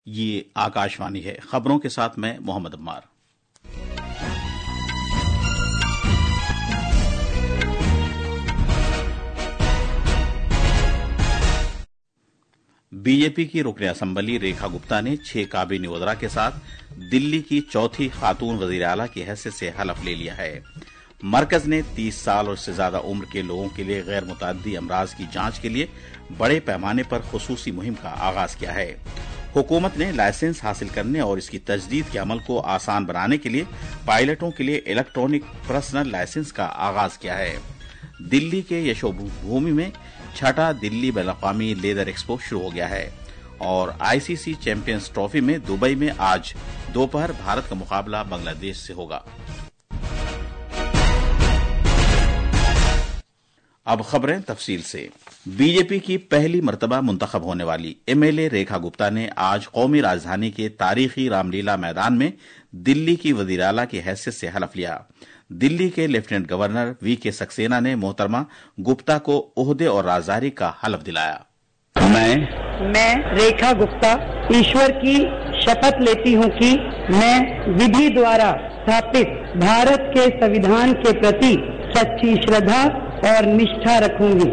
یہ آکاشوانی ہے۔ خبروں کے ساتھ میں محمد عمار۔ بی جے پی کی رکن اسمبلی ریکھا گپتا نے 6 کابینی وزراء کے ساتھ دلی کی چوتھی خاتون وزیر اعلیٰ کی حیثیت سے حلف لے لیا ہے۔ مرکز نے 30 سال اور اس سے زیادہ عمر کے لوگوں کے لیے غیر متعدی امراض کی جانچ کے لیے بڑے پیمانے پر خصوصی مہم کا آغاز کیا ہے۔ حکومت نے لائسنس حاصل کرنے اور اس کی تجدید کے عمل کو آسان بنانے کے لیے پائلٹوں کے لیے الیکٹرانک پرسنل لائسنس کا آغاز کیا ہے۔ دلی کے یشو بھومی میں چھٹا دلی بین الاقوامی لیدر ایکسپو شروع ہو گیا ہے اور I C C champions trophy میں دبئی میں آج دوپہر بھارت کا مقابلہ بنگلہ دیش سے ہوگا۔ اب خبریں تفصیل سے۔ بی جے پی کی پہلی مرتبہ منتخب ہونے والی M L A Rekha Gupta نے آج قومی راجدھانی کے تاریخی رام لیلا میدان میں دلی کی وزیر اعلیٰ کی حیثیت سے حلف لیا۔ دلی کے لیفٹیننٹ گورنر وی کے سکسینہ نے محترمہ گپتا کو عہدے اور رازداری کا حلف دلایا۔ میں ریکھا گپتا ایشور کی شپت لیتی ہوں کہ میں ودھی دوارا استھاپت بھارت کے سویدھان کے پرتی سچی شردھا اور نشٹھا رکھوں گی۔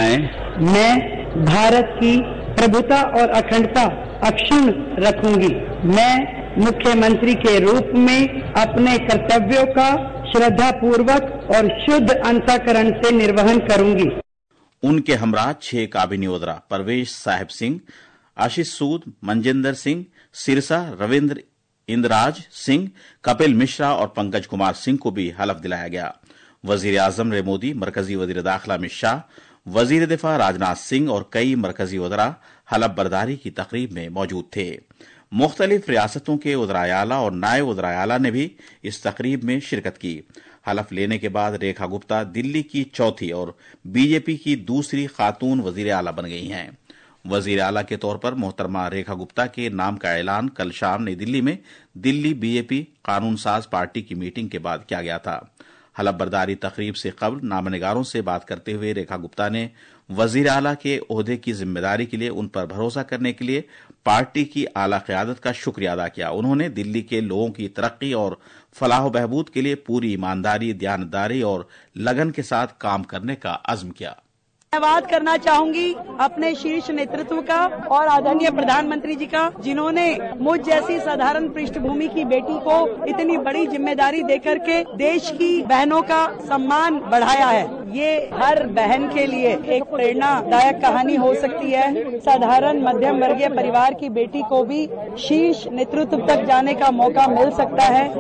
میں بھارت کی پربھوتا اور اکھنڈتا اکشن رکھوں گی۔ میں مکھیہ منتری کے روپ میں اپنے کرتویوں کا شردھا پوروک اور شدھ انتکرن سے نروہن کروں گی۔ ان کے ہمراہ 6 کابینی وزراء پرویش صاحب سنگھ، آشیش سود، منجندر سنگھ سرسا، رویندر اندراج سنگھ، کپل مشرا اور پنکج کمار سنگھ کو بھی حلف دلایا گیا۔ وزیر اعظم نریندر مودی، مرکزی وزیر داخلہ امت شاہ، وزیر دفاع راجناتھ سنگھ اور کئی مرکزی وزراء حلف برداری کی تقریب میں موجود تھے۔ مختلف ریاستوں کے وزرائے اعلیٰ اور نائب وزرائے اعلیٰ نے بھی اس تقریب میں شرکت کی۔ حلف لینے کے بعد ریکھا گپتا دلی کی چوتھی اور بی جے پی کی دوسری خاتون وزیر اعلیٰ بن گئی ہیں۔ وزیر اعلیٰ کے طور پر محترمہ ریکھا گپتا کے نام کا اعلان کل شام نئی دلی میں دلی بی جے پی قانون ساز پارٹی کی میٹنگ کے بعد کیا گیا تھا۔ حلف برداری تقریب سے قبل نامہ سے بات کرتے ہوئے ریکھا گپتا نے وزیر اعلیٰ کے عہدے کی ذمہ داری کے لیے ان پر بھروسہ کرنے کے لیے پارٹی کی اعلیٰ قیادت کا شکریہ ادا کیا۔ انہوں نے دلی کے لوگوں کی ترقی اور فلاح و بہبود کے لیے پوری ایمانداری، دیانتداری اور لگن کے ساتھ کام کرنے کا عزم کیا۔ धन्यवाद करना चाहूंगी अपने शीर्ष नेतृत्व का और आदरणीय प्रधानमंत्री जी का, जिन्होंने मुझ जैसी साधारण पृष्ठभूमि की बेटी को इतनी बड़ी जिम्मेदारी देकर के देश की बहनों का सम्मान बढ़ाया है। ये हर बहन के लिए एक प्रेरणादायक कहानी हो सकती है। साधारण मध्यम वर्गीय परिवार की बेटी को भी शीर्ष नेतृत्व तक जाने का मौका मिल सकता है।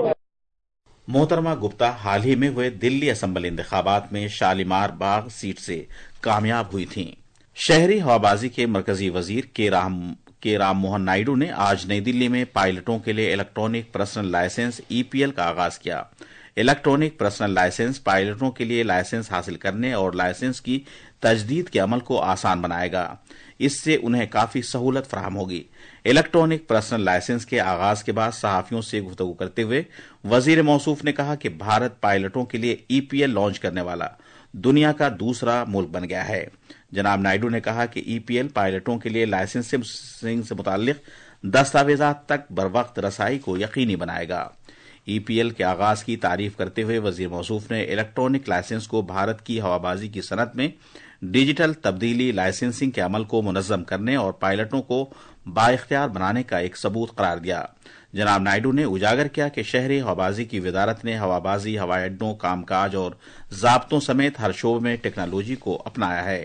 محترمہ گپتا حال ہی میں ہوئے دلی اسمبلی انتخابات میں شالیمار باغ سیٹ سے کامیاب ہوئی تھیں۔ شہری ہوابازی کے مرکزی وزیر کے رام موہن نائیڈو نے آج نئی دلی میں پائلٹوں کے لیے electronic personal licence E P L کا آغاز کیا۔ الیکٹرانک پرسنل لائسنس پائلٹوں کے لیے لائسنس حاصل کرنے اور لائسنس کی تجدید کے عمل کو آسان بنائے گا۔ اس سے انہیں کافی سہولت فراہم ہوگی۔ الیکٹرانک پرسنل لائسنس کے آغاز کے بعد صحافیوں سے گفتگو کرتے ہوئے وزیر موصوف نے کہا کہ بھارت پائلٹوں کے لیے ای پی ایل لانچ کرنے والا دنیا کا دوسرا ملک بن گیا ہے۔ جناب نائیڈو نے کہا کہ ای پی ایل پائلٹوں کے لیے لائسنسنگ سے متعلق دستاویزات تک بروقت رسائی کو یقینی بنائے گا۔ ای پی ایل کے آغاز کی تعریف کرتے ہوئے وزیر موصوف نے الیکٹرانک لائسنس کو بھارت کی ہوابازی کی صنعت میں ڈیجیٹل تبدیلی، لائسنسنگ کے عمل کو منظم کرنے اور پائلٹوں کو بااختیار بنانے کا ایک ثبوت قرار دیا۔ جناب نائیڈو نے اجاگر کیا کہ شہری ہوابازی کی وزارت نے ہوابازی، ہوائی اڈوں، کام کاج اور ضابطوں سمیت ہر شعبے میں ٹیکنالوجی کو اپنایا ہے۔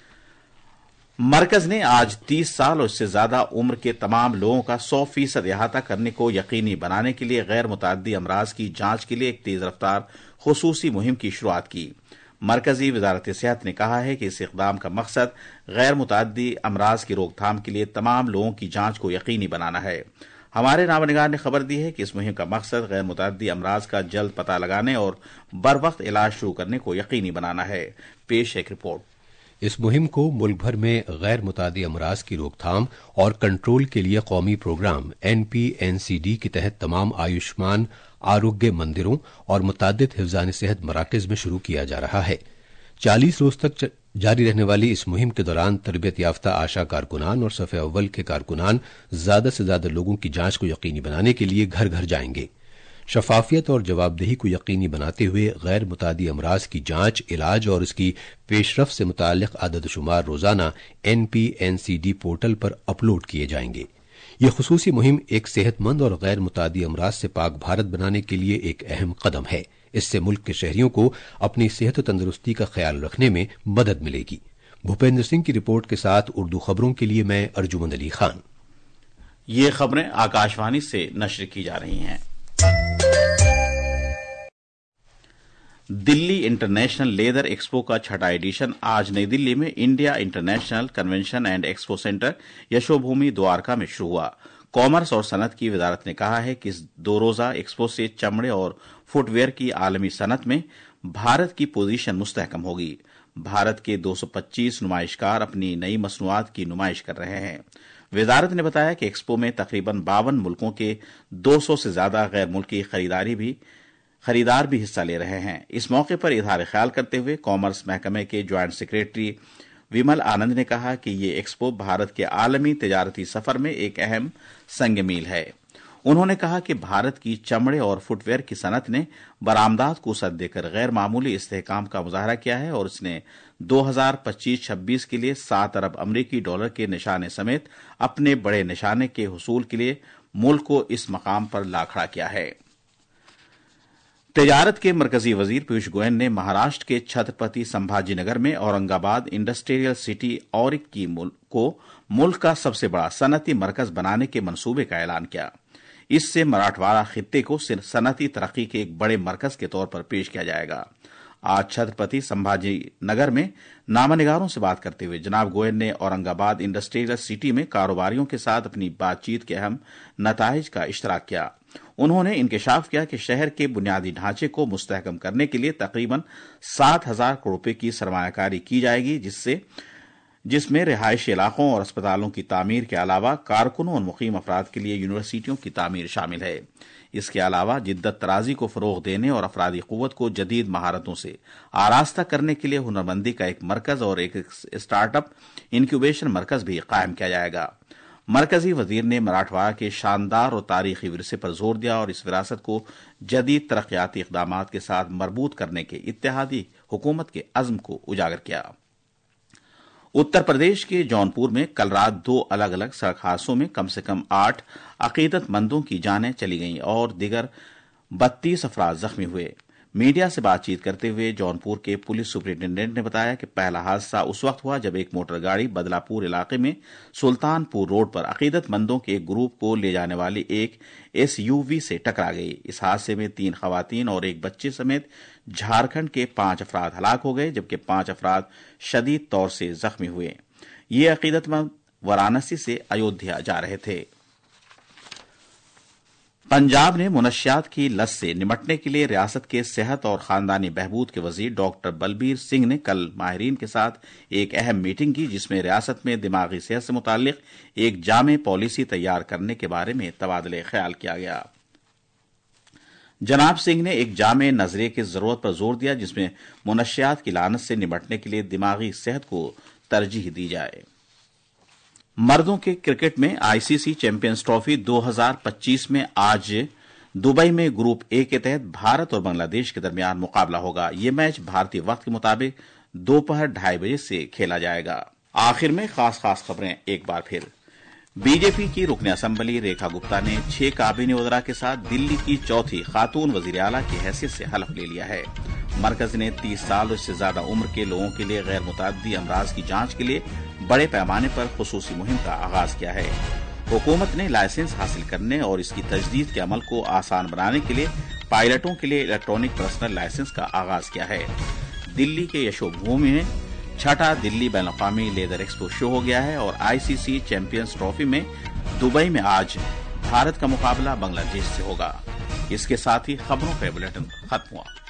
مرکز نے آج 30 سال اور اس سے زیادہ عمر کے تمام لوگوں کا 100% احاطہ کرنے کو یقینی بنانے کے لیے غیر متعدی امراض کی جانچ کے لیے ایک تیز رفتار خصوصی مہم کی شروعات کی۔ مرکزی وزارت صحت نے کہا ہے کہ اس اقدام کا مقصد غیر متعدی امراض کی روک تھام کے لیے تمام لوگوں کی جانچ کو یقینی بنانا ہے۔ ہمارے نامہ نگار نے خبر دی ہے کہ اس مہم کا مقصد غیر متعدی امراض کا جلد پتہ لگانے اور بروقت علاج شروع کرنے کو یقینی بنانا ہے۔ پیش ایک رپورٹ۔ اس مہم کو ملک بھر میں غیر متعدی امراض کی روک تھام اور کنٹرول کے لیے قومی پروگرام NPNCD کے تحت تمام آیوشمان آروگیہ مندروں اور متعدد حفظان صحت مراکز میں شروع کیا جا رہا ہے۔ 40 روز تک جاری رہنے والی اس مہم کے دوران تربیت یافتہ آشا کارکنان اور صف اول کے کارکنان زیادہ سے زیادہ لوگوں کی جانچ کو یقینی بنانے کے لیے گھر گھر جائیں گے۔ شفافیت اور جواب دہی کو یقینی بناتے ہوئے غیر متعدی امراض کی جانچ، علاج اور اس کی پیش رفت سے متعلق عدد و شمار روزانہ NPNCD پورٹل پر اپلوڈ کیے جائیں گے۔ یہ خصوصی مہم ایک صحت مند اور غیر متعدی امراض سے پاک بھارت بنانے کے لیے ایک اہم قدم ہے۔ اس سے ملک کے شہریوں کو اپنی صحت و تندرستی کا خیال رکھنے میں مدد ملے گی۔ بھوپیندر سنگھ کی رپورٹ کے ساتھ اردو خبروں کے لیے میں ارجمند علی خان۔ یہ خبریں آکاشوانی سے نشر کی جا رہی ہیں۔ دلی انٹرنیشنل لیدر ایکسپو کا چھٹا ایڈیشن آج نئی دلی میں India international convention and expo centre Yashobhoomi Dwarka میں شروع ہوا۔ کامرس اور صنعت کی وزارت نے کہا ہے کہ اس 2 روزہ ایکسپو سے چمڑے اور فٹ ویئر کی عالمی صنعت میں بھارت کی پوزیشن مستحکم ہوگی۔ بھارت کے 225 نمائشکار اپنی نئی مصنوعات کی نمائش کر رہے ہیں۔ وزارت نے بتایا کہ ایکسپو میں تقریباً 52 ملکوں کے 200 سے زیادہ غیر ملکی خریدار بھی حصہ لے رہے ہیں۔ اس موقع پر اظہار خیال کرتے ہوئے کامرس محکمے کے جوائنٹ سیکریٹری ومل آنند نے کہا کہ یہ ایکسپو بھارت کے عالمی تجارتی سفر میں ایک اہم سنگ میل ہے۔ انہوں نے کہا کہ بھارت کی چمڑے اور فٹ ویئر کی صنعت نے برآمدات کو وسعت دے کر غیر معمولی استحکام کا مظاہرہ کیا ہے اور اس نے 2025-26 کے لیے 7 ارب امریکی ڈالر کے نشانے سمیت اپنے بڑے نشانے کے حصول کے لیے ملک کو اس مقام پر لا کھڑا کیا ہے۔ تجارت کے مرکزی وزیر پیوش گوئل نے مہاراشٹر کے چھترپتی سمبھاجی نگر میں اورنگ آباد انڈسٹریل سٹی اورک کو ملک کا سب سے بڑا صنعتی مرکز بنانے کے منصوبے کا اعلان کیا۔ اس سے مراٹھواڑہ خطے کو صنعتی ترقی کے ایک بڑے مرکز کے طور پر پیش کیا جائے گا۔ آج چھترپتی سمبھاجی نگر میں نامہ نگاروں سے بات کرتے ہوئے جناب گوئل نے اورنگ آباد انڈسٹریل سٹی میں کاروباریوں کے ساتھ اپنی بات چیت کے اہم نتائج کا اشتراک کیا۔ انہوں نے انکشاف کیا کہ شہر کے بنیادی ڈھانچے کو مستحکم کرنے کے لیے تقریباً 7,000 کروڑ روپے کی سرمایہ کاری کی جائے گی، جس میں رہائشی علاقوں اور اسپتالوں کی تعمیر کے علاوہ کارکنوں اور مقیم افراد کے لیے یونیورسٹیوں کی تعمیر شامل ہے۔ اس کے علاوہ جدت طرازی کو فروغ دینے اور افرادی قوت کو جدید مہارتوں سے آراستہ کرنے کے لیے ہنرمندی کا ایک مرکز اور ایک اسٹارٹ اپ انکیوبیشن مرکز بھی قائم کیا جائے گا۔ مرکزی وزیر نے مراٹھواڑہ کے شاندار اور تاریخی ورثے پر زور دیا اور اس وراثت کو جدید ترقیاتی اقدامات کے ساتھ مربوط کرنے کے اتحادی حکومت کے عزم کو اجاگر کیا۔ اتر پردیش کے جونپور میں کل رات 2 الگ الگ سڑک حادثوں میں کم سے کم 8 عقیدت مندوں کی جانیں چلی گئیں اور دیگر 32 افراد زخمی ہوئے۔ میڈیا سے بات چیت کرتے ہوئے جونپور کے پولیس سپرنٹینڈنٹ نے بتایا کہ پہلا حادثہ اس وقت ہوا جب ایک موٹر گاڑی بدلا پور علاقے میں سلطان پور روڈ پر عقیدت مندوں کے ایک گروپ کو لے جانے والی ایک SUV سے ٹکرا گئی۔ اس حادثے میں 3 خواتین اور ایک بچے سمیت جھارکھنڈ کے 5 افراد ہلاک ہو گئے جبکہ 5 افراد شدید طور سے زخمی ہوئے۔ یہ عقیدت مند وارانسی سے ایودھیا جا رہے تھے۔ پنجاب نے منشیات کی لت سے نمٹنے کے لیے ریاست کے صحت اور خاندانی بہبود کے وزیر ڈاکٹر بلبیر سنگھ نے کل ماہرین کے ساتھ ایک اہم میٹنگ کی جس میں ریاست میں دماغی صحت سے متعلق ایک جامع پالیسی تیار کرنے کے بارے میں تبادلہ خیال کیا گیا۔ جناب سنگھ نے ایک جامع نظریے کی ضرورت پر زور دیا جس میں منشیات کی لعنت سے نمٹنے کے لیے دماغی صحت کو ترجیح دی جائے۔ مردوں کے کرکٹ میں ICC چیمپئنز ٹرافی 2025 میں آج دبئی میں گروپ A کے تحت بھارت اور بنگلہ دیش کے درمیان مقابلہ ہوگا۔ یہ میچ بھارتی وقت کے مطابق دوپہر 2:30 بجے سے کھیلا جائے گا۔ آخر میں خاص خبریں ایک بار پھر۔ BJP کی رکن اسمبلی ریکھا گپتا نے 6 کابینی وزراء کے ساتھ دلی کی چوتھی خاتون وزیر اعلیٰ کی حیثیت سے حلف لے لیا ہے۔ مرکز نے 30 سال اور اس سے زیادہ عمر کے لوگوں کے لیے غیر متعدی امراض کی جانچ کے لیے بڑے پیمانے پر خصوصی مہم کا آغاز کیا ہے۔ حکومت نے لائسنس حاصل کرنے اور اس کی تجدید کے عمل کو آسان بنانے کے لیے پائلٹوں کے لیے الیکٹرانک پرسنل لائسنس کا آغاز کیا ہے۔ دلی کے یشو بھومی میں چھٹا دلی بین الاقوامی لیدر ایکسپو شروع ہو گیا ہے اور ICC چیمپئنز ٹرافی میں دبئی میں آج بھارت کا مقابلہ بنگلہ دیش سے ہوگا۔ اس کے ساتھ ہی خبروں کا بلیٹن ختم ہوا۔